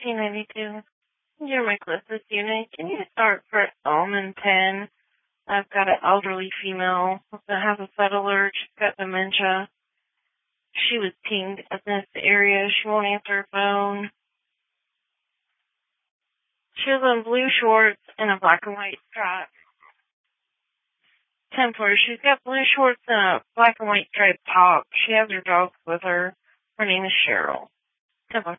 1892. Dear Nicholas unit, can you start for Element 10? I've got an elderly female that has a settler. She's got dementia. She was pinged in this area. She won't answer her phone. She was in blue shorts and a black and white stripe. 10-4. She's got blue shorts and a black and white striped top. She has her dog with her. Her name is Cheryl. 10-4.